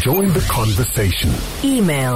Join the conversation. Email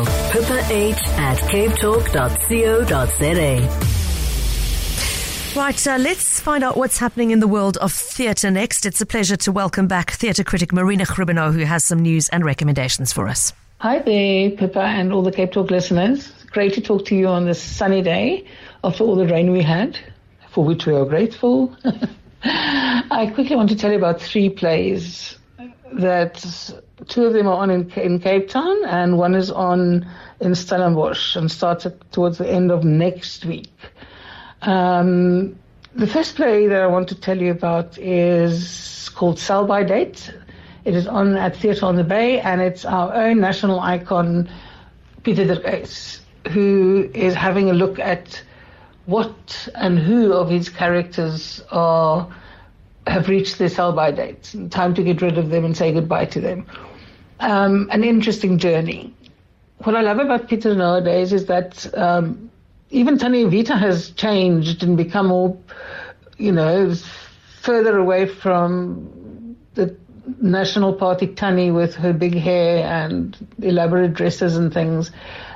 pippa8@captalk.co.za. Right, let's find out what's happening in the world of theatre next. It's a pleasure to welcome back theatre critic Marina Gribbenau, who has some news and recommendations for us. Hi there, Pippa and all the Cape Talk listeners. Great to talk to you on this sunny day after all the rain we had, for which we are grateful. I quickly want to tell you about 3 plays that 2 of them are on in Cape Town and one is on in Stellenbosch and starts towards the end of next week. The first play that I want to tell you about is called Sell by Date. It is on at Theatre on the Bay, and it's our own national icon, Pieter de Reis, who is having a look at what and who of his characters have reached their sell-by dates. Time to get rid of them and say goodbye to them. An interesting journey. What I love about Pieter nowadays is that even Tannie Vita has changed and become more, further away from the National Party Tannie with her big hair and elaborate dresses and things.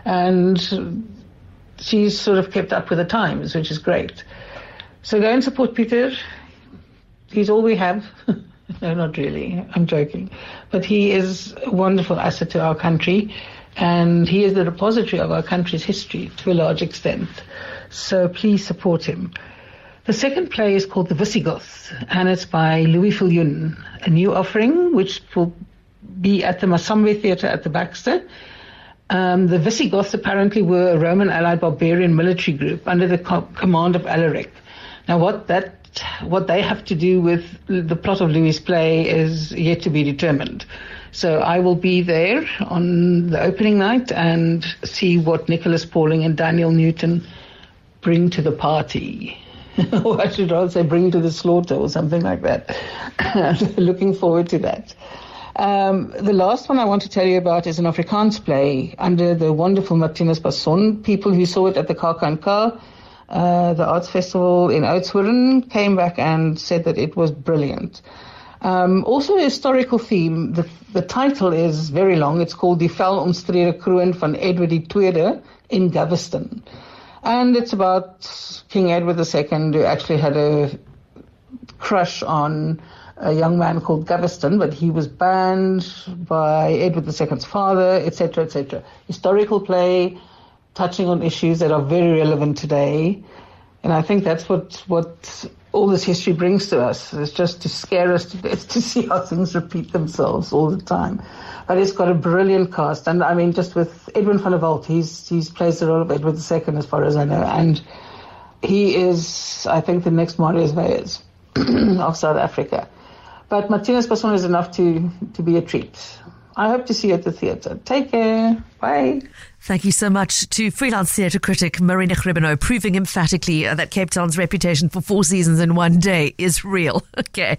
And she's sort of kept up with the times, which is great. So go and support Pieter. He's all we have. No, not really. I'm joking. But he is a wonderful asset to our country, and he is the repository of our country's history to a large extent. So please support him. The second play is called The Visigoth, and it's by Louis Viljoen, a new offering which will be at the Masamwe Theatre at the Baxter. The Visigoths apparently were a Roman allied barbarian military group under the command of Alaric. Now what they have to do with the plot of Louis' play is yet to be determined. So I will be there on the opening night and see what Nicholas Pauling and Daniel Newton bring to the party. Or I should rather say bring to the slaughter or something like that. Looking forward to that. The last one I want to tell you about is an Afrikaans play under the wonderful Martinus Basson. People who saw it at the KAKNK, the Arts Festival in Oudtshoorn, came back and said that it was brilliant. Also a historical theme. The title is very long. It's called Die Fel Omstrede Kroon van Edward II in Galveston. And it's about King Edward II, who actually had a crush on a young man called Galveston, but he was banned by Edward II's father, etc., etc. Historical play touching on issues that are very relevant today. And I think that's what all this history brings to us. It's just to scare us to death to see how things repeat themselves all the time. But it's got a brilliant cast. And I mean, just with Edwin van der Walt, he's plays the role of Edward II as far as I know. And he is, I think, the next Marius Weyers of South Africa. But Martinus Basson is enough to be a treat. I hope to see you at the theatre. Take care. Bye. Thank you so much to freelance theatre critic Marina Gribbenau, proving emphatically that Cape Town's reputation for 4 seasons in one day is real. Okay.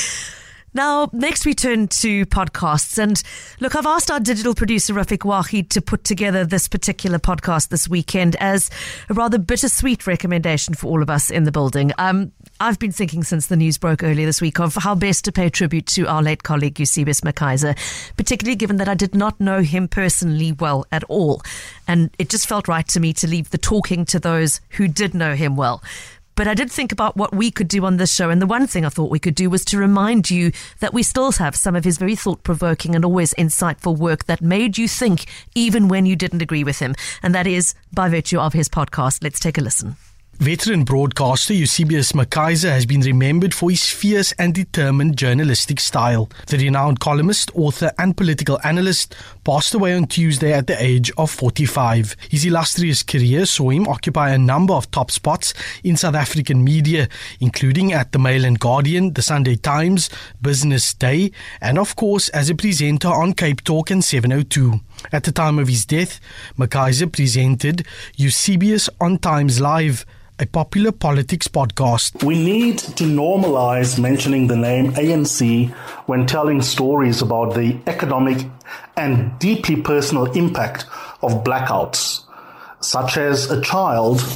Now, next we turn to podcasts. And look, I've asked our digital producer, Rafiq Wahid, to put together this particular podcast this weekend as a rather bittersweet recommendation for all of us in the building. I've been thinking since the news broke earlier this week of how best to pay tribute to our late colleague, Eusebius McKaiser, particularly given that I did not know him personally well at all. And it just felt right to me to leave the talking to those who did know him well. But I did think about what we could do on this show, and the one thing I thought we could do was to remind you that we still have some of his very thought-provoking and always insightful work that made you think even when you didn't agree with him. And that is by virtue of his podcast. Let's take a listen. Veteran broadcaster Eusebius McKaiser has been remembered for his fierce and determined journalistic style. The renowned columnist, author and political analyst passed away on Tuesday at the age of 45. His illustrious career saw him occupy a number of top spots in South African media, including at the Mail and Guardian, the Sunday Times, Business Day, and of course as a presenter on Cape Talk and 702. At the time of his death, McKaiser presented Eusebius on Times Live, a popular politics podcast. We need to normalize mentioning the name ANC when telling stories about the economic and deeply personal impact of blackouts, such as a child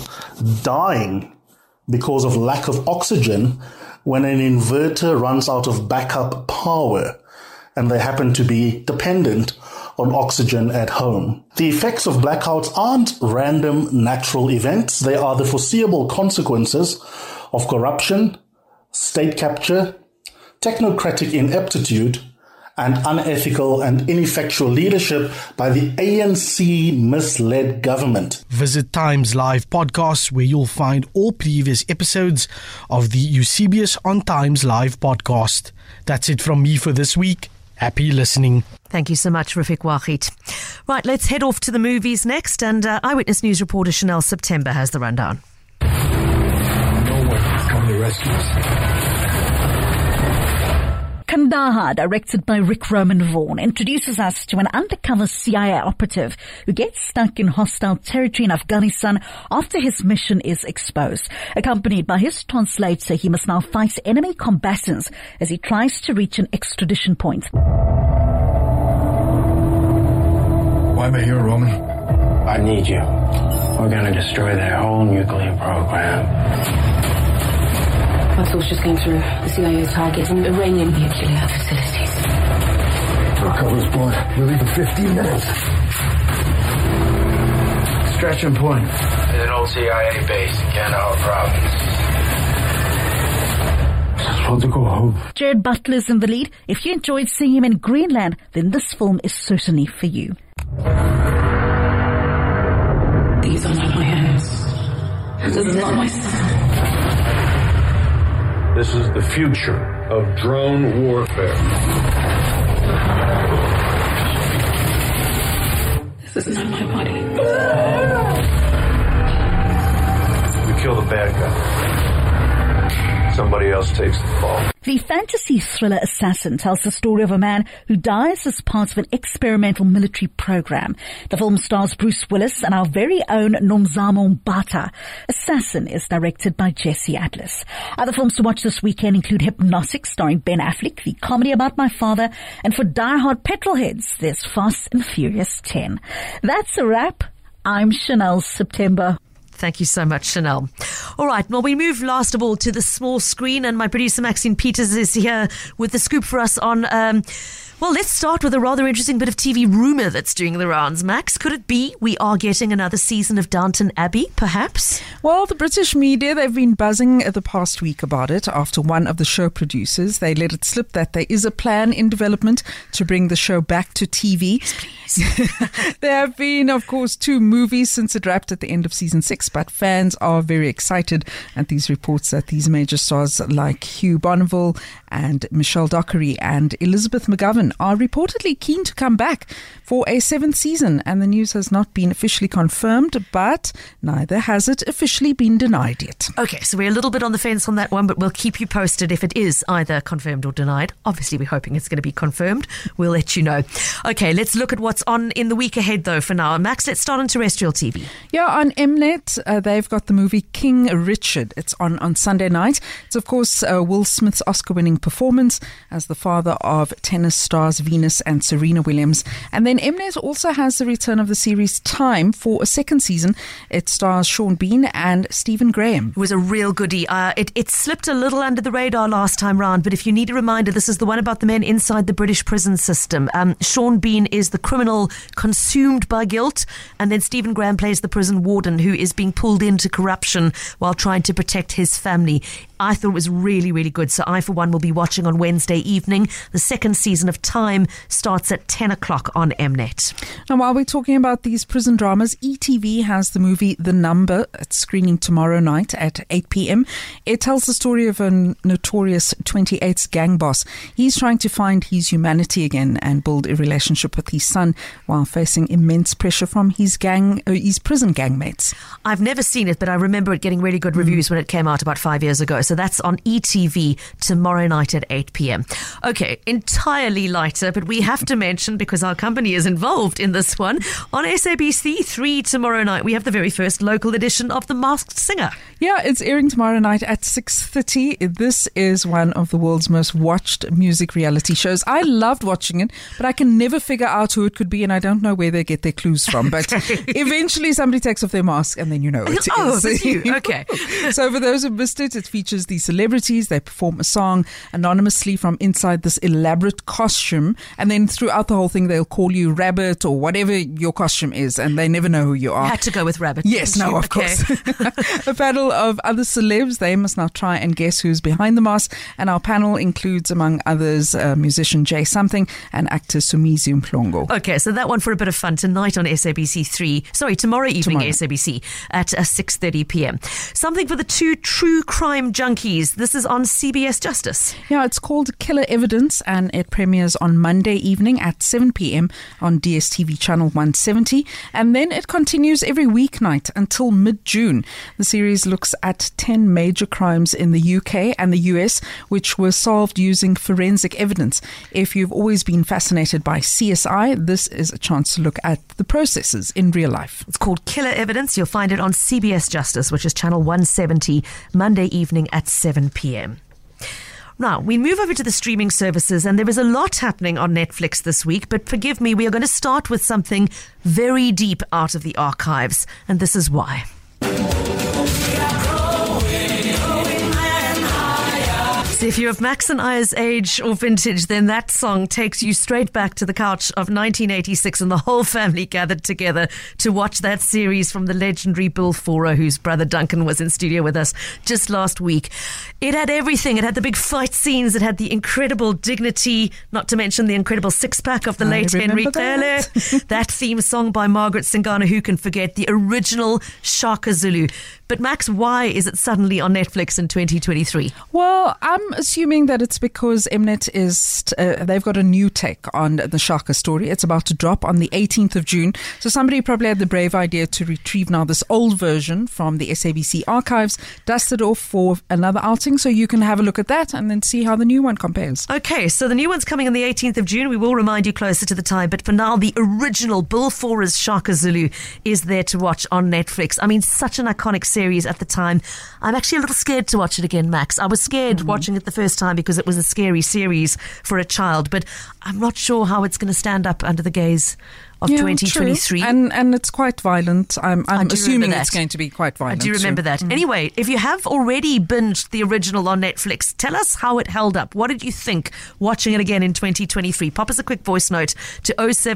dying because of lack of oxygen when an inverter runs out of backup power and they happen to be dependent on oxygen at home. The effects of blackouts aren't random natural events. They are the foreseeable consequences of corruption, state capture, technocratic ineptitude, and unethical and ineffectual leadership by the ANC-misled government. Visit Times Live Podcasts, where you'll find all previous episodes of the Eusebius on Times Live podcast. That's it from me for this week. Happy listening. Thank you so much, Rafiq Wahid. Right, let's head off to the movies next, and Eyewitness News reporter Chanel September has the rundown. No one has come to rescue us. Kandahar, directed by Rick Roman Vaughan, introduces us to an undercover CIA operative who gets stuck in hostile territory in Afghanistan after his mission is exposed. Accompanied by his translator, he must now fight enemy combatants as he tries to reach an extradition point. Why am I here, Roman? I need you. We're going to destroy their whole nuclear program. My thoughts just came through. The CIA is targeting Iranian nuclear facilities. Our cover's blown. We're leaving 15 minutes. Extraction point. There's an old CIA base in Kandahar province. We're supposed to go home. Jared Butler's in the lead. If you enjoyed seeing him in Greenland, then this film is certainly for you. These are not my hands. This is not my son. This is the future of drone warfare. This is not my body. We kill the bad guy. Somebody else takes the fall. The fantasy thriller Assassin tells the story of a man who dies as part of an experimental military program. The film stars Bruce Willis and our very own Nomzamo Mbata. Assassin is directed by Jesse Atlas. Other films to watch this weekend include Hypnotic, starring Ben Affleck, the comedy about my father, and for diehard petrolheads, there's Fast and Furious 10. That's a wrap. I'm Chanel September. Thank you so much, Chanel. All right, well, we move last of all to the small screen, and my producer Maxine Peters is here with the scoop for us on, well, let's start with a rather interesting bit of TV rumour that's doing the rounds. Max, could it be we are getting another season of Downton Abbey, perhaps? Well, the British media, they've been buzzing the past week about it after one of the show producers, they let it slip that there is a plan in development to bring the show back to TV. There have been, of course, 2 movies since it wrapped at the end of season 6, but fans are very excited at these reports that these major stars like Hugh Bonneville and Michelle Dockery and Elizabeth McGovern are reportedly keen to come back for a 7th season, and the news has not been officially confirmed, but neither has it officially been denied yet. Okay, so we're a little bit on the fence on that one, but we'll keep you posted if it is either confirmed or denied. Obviously, we're hoping it's going to be confirmed. We'll let you know. Okay, let's look at what's on in the week ahead, though, for now. Max, let's start on terrestrial TV. Yeah, on Mnet, they've got the movie King Richard. It's on Sunday night. It's, of course, Will Smith's Oscar-winning performance as the father of tennis stars Venus and Serena Williams. And then Mnet also has the return of the series Time for a 2nd season. It stars Sean Bean and Stephen Graham. It was a real goodie. It slipped a little under the radar last time round, but if you need a reminder, this is the one about the men inside the British prison system. Sean Bean is the criminal consumed by guilt, and then Stephen Graham plays the prison warden who is being pulled into corruption while trying to protect his family. I thought it was really, really good. So I, for one, will be watching on Wednesday evening. The 2nd season of Time starts at 10 o'clock on Mnet. And while we're talking about these prison dramas, ETV has the movie The Number. It's screening tomorrow night at 8 p.m. It tells the story of a notorious 28's gang boss. He's trying to find his humanity again and build a relationship with his son while facing immense pressure from his prison gang mates. I've never seen it, but I remember it getting really good reviews when it came out about 5 years ago. So that's on ETV tomorrow night at 8 p.m. Okay, entirely lighter, but we have to mention, because our company is involved in this one, on SABC 3 tomorrow night, we have the very first local edition of The Masked Singer. Yeah, it's airing tomorrow night at 6:30. This is one of the world's most watched music reality shows. I loved watching it, but I can never figure out who it could be, and I don't know where they get their clues from. But eventually somebody takes off their mask and then you know it is. It's you. Okay. So for those who missed it, it features the celebrities. They perform a song anonymously from inside this elaborate costume, and then throughout the whole thing they'll call you you rabbit or whatever your costume is, and they never know who you are. You had to go with rabbit. Yes, no, of course. A panel of other celebs. They must now try and guess who's behind the mask. And our panel includes, among others, musician Jay Something and actor Sumizi Mhlongo. Okay, so that one for a bit of fun tonight on tomorrow evening, SABC at 6:30 p.m. Something for the two true crime junkies. This is on CBS Justice. Yeah, it's called Killer Evidence, and it premieres on Monday evening at 7 p.m. on DSTV channel 170, and then it continues every weeknight until mid-June. The series looks at 10 major crimes in the UK and the US which were solved using forensic evidence. If you've always been fascinated by CSI, this is a chance to look at the processes in real life. It's called Killer Evidence. You'll find it on CBS Justice, which is channel 170, Monday evening at 7 p.m. Now, we move over to the streaming services, and there is a lot happening on Netflix this week, but forgive me, we are going to start with something very deep out of the archives, and this is why. So if you're of Max and I's age or vintage, then that song takes you straight back to the couch of 1986 and the whole family gathered together to watch that series from the legendary Bill Forer, whose brother Duncan was in studio with us just last week. It had everything. It had the big fight scenes. It had the incredible dignity, not to mention the incredible six-pack of the late Henry Pele. That theme song by Margaret Singana, who can forget, the original Shaka Zulu. But Max, why is it suddenly on Netflix in 2023? Well, I'm assuming that it's because Mnet is, they've got a new take on the Shaka story. It's about to drop on the 18th of June. So somebody probably had the brave idea to retrieve now this old version from the SABC archives, dust it off for another outing, so you can have a look at that and then see how the new one compares. Okay, so the new one's coming on the 18th of June. We will remind you closer to the time, but for now, the original Bill Forer's Shaka Zulu is there to watch on Netflix. I mean, such an iconic series at the time. I'm actually a little scared to watch it again, Max. I was scared watching it the first time because it was a scary series for a child, but I'm not sure how it's going to stand up under the gaze of 2023. And it's quite violent. I'm assuming it's going to be quite violent. I do remember that. Anyway, if you have already binged the original on Netflix, tell us how it held up. What did you think watching it again in 2023? Pop us a quick voice note to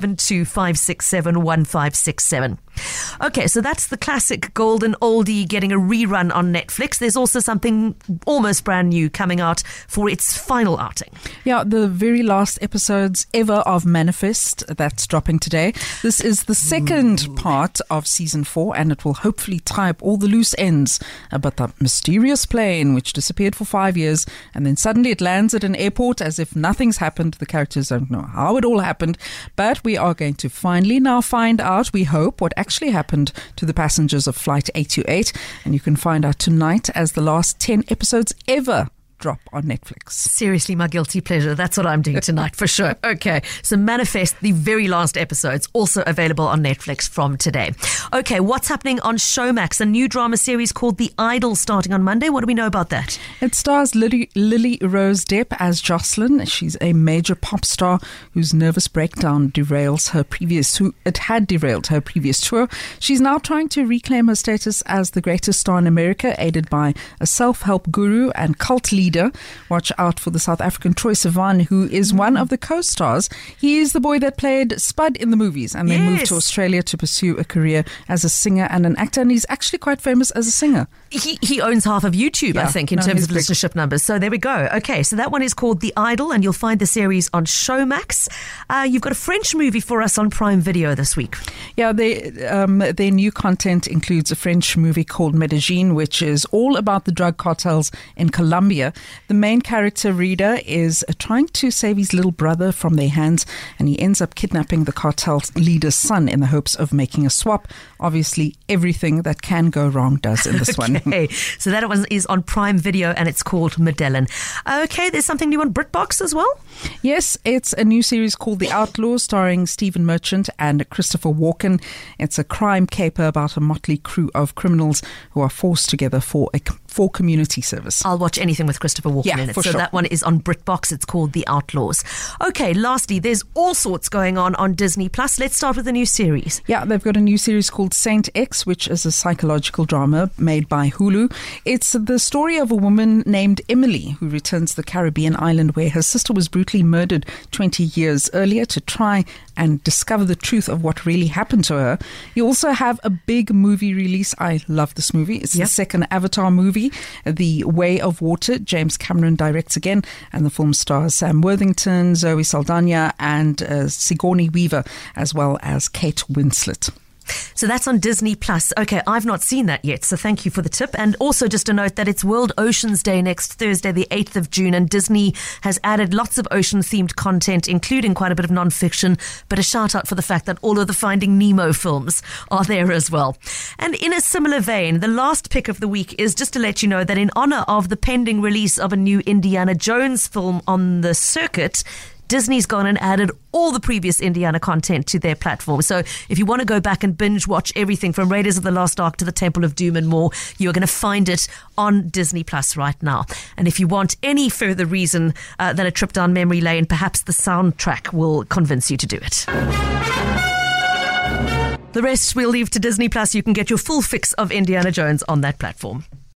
072-567-1567. Okay, so that's the classic golden oldie getting a rerun on Netflix. There's also something almost brand new coming out for its final outing. Yeah, the very last episodes ever of Manifest, that's dropping today. This is the second part of season 4, and it will hopefully tie up all the loose ends about that mysterious plane which disappeared for 5 years, and then suddenly it lands at an airport as if nothing's happened. The characters don't know how it all happened, but we are going to finally now find out, we hope, what actually happened to the passengers of Flight 828, and you can find out tonight as the last 10 episodes ever drop on Netflix. Seriously, my guilty pleasure. That's what I'm doing tonight for sure. Okay, so Manifest, the very last episodes, also available on Netflix from today. Okay, what's happening on Showmax? A new drama series called The Idol starting on Monday. What do we know about that? It stars Lily Rose Depp as Jocelyn. She's a major pop star whose nervous breakdown had derailed her previous tour. She's now trying to reclaim her status as the greatest star in America, aided by a self-help guru and cult leader. Watch out for the South African Troye Sivan, who is one of the co-stars. He is the boy that played Spud in the movies and then moved to Australia to pursue a career as a singer and an actor, and he's actually quite famous as a singer. He owns half of YouTube, I think, in terms of listenership numbers. So there we go. Okay, so that one is called The Idol, and you'll find the series on Showmax. You've got a French movie for us on Prime Video this week. Yeah, their new content includes a French movie called Medellin, which is all about the drug cartels in Colombia. The main character, Rida, is trying to save his little brother from their hands, and he ends up kidnapping the cartel leader's son in the hopes of making a swap. Obviously, everything that can go wrong does in this one. Okay, so that one is on Prime Video, and it's called Medellin. Okay, there's something new on BritBox as well? Yes, it's a new series called The Outlaws, starring Stephen Merchant and Christopher Walken. It's a crime caper about a motley crew of criminals who are forced together for community service. I'll watch anything with Christopher Walken in it. So that one is on BritBox. It's called The Outlaws. Okay, lastly, there's all sorts going on Disney Plus. Let's start with a new series. Yeah, they've got a new series called Saint X, which is a psychological drama made by Hulu. It's the story of a woman named Emily who returns to the Caribbean island where her sister was brutally murdered 20 years earlier to try and discover the truth of what really happened to her. You also have a big movie release. I love this movie. It's the second Avatar movie, The Way of Water. James Cameron directs again, and the film stars Sam Worthington, Zoe Saldana, and Sigourney Weaver, as well as Kate Winslet. So that's on Disney Plus. Okay, I've not seen that yet, so thank you for the tip. And also just a note that it's World Oceans Day next Thursday, the 8th of June, and Disney has added lots of ocean-themed content, including quite a bit of non-fiction, but a shout-out for the fact that all of the Finding Nemo films are there as well. And in a similar vein, the last pick of the week is just to let you know that in honor of the pending release of a new Indiana Jones film on the circuit, Disney's gone and added all the previous Indiana content to their platform. So if you want to go back and binge watch everything from Raiders of the Lost Ark to the Temple of Doom and more, you're going to find it on Disney Plus right now. And if you want any further reason than a trip down memory lane, perhaps the soundtrack will convince you to do it. The rest we'll leave to Disney Plus. You can get your full fix of Indiana Jones on that platform.